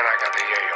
una gatilleyo.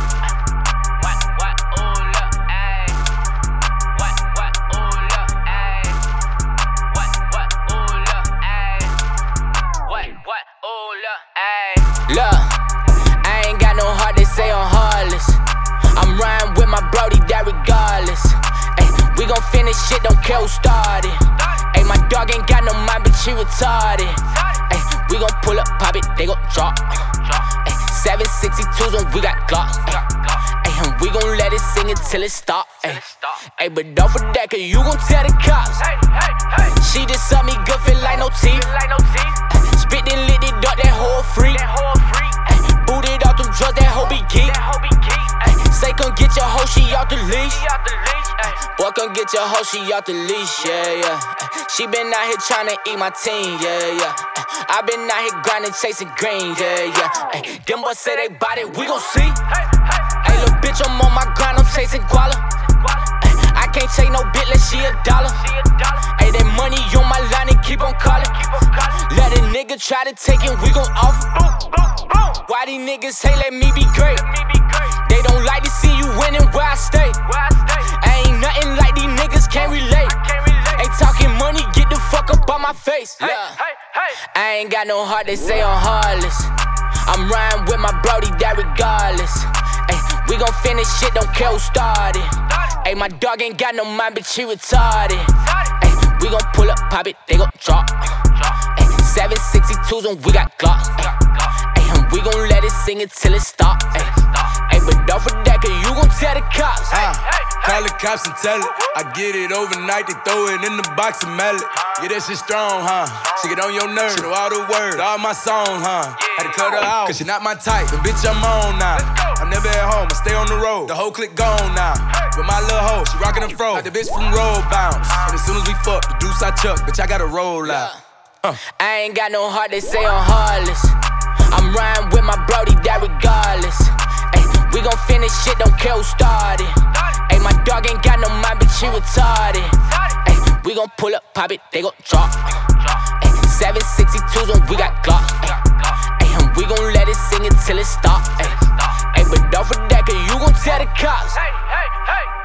Look, I ain't got no heart, they say I'm heartless. I'm riding with my brody, that regardless. Ay, we gon' finish shit, don't care who started. Ay, my dog ain't got no mind, but she retarded. Ay, we gon' pull up, pop it, they gon' drop. Ay, 762s when we got Glocks. Ay, and we gon' let it sing until it stop. Ay, but don't forget, cause you gon' tell the cops. She just suck me good, feel like no teeth. Spit then lit it up, that whole free. Booted out them drugs, that hoe be geek. Say come get your hoe, she out the leash. Boy, come get your hoe, she out the leash, yeah, yeah. She been out here tryna eat my team, yeah, yeah. I been out here grinding, chasing green, yeah, yeah. Them boys say they bout it, we gon' see. Ay, little bitch, I'm on my grind, I'm chasing guala. I can't take no bitch unless she $1. Ay, that money on my line and keep on calling. Let a nigga try to take it, we gon' offer. Why these niggas hate, let me be great. They don't like to see you winning where I stay. I ain't nothing like these niggas can't relate. Ain't talking money, get the fuck up on my face. Look, I ain't got no heart, they say I'm heartless. I'm riding with my brody, that regardless. Ay, we gon' finish shit, don't care who started. Ay, my dog ain't got no mind, but she retarded. Ay, we gon' pull up, pop it, they gon' drop. Ay, 762s when we got Glocks. Ay, and we gon' let it sing until it stop. Ay, but don't forget, cause you gon' tell the cops. Call the cops and tell it. I get it overnight, they throw it in the box and mail it. Yeah, that shit strong, huh? She get on your nerves, she know all the words, all my songs, huh? Had to cut her out, cause she not my type, but bitch, I'm on now. I'm never at home, I stay on the road. The whole clique gone now. With my little hoe, she rockin' the fro. Like the bitch from Roll Bounce. And as soon as we fuck, the deuce I chuck, bitch, I gotta roll out. I ain't got no heart, they say I'm heartless. I'm riding with my brody, that regardless. Ay, we gon' finish shit, don't care who started. Ay, my dog ain't got no mind, but she retarded. Ay, we gon' pull up, pop it, they gon' drop. Ay, 762s when we got Glocks. Ay, and we gon' let it sing until it stop. Ay, but don't forget, cause you gon' tell the cops.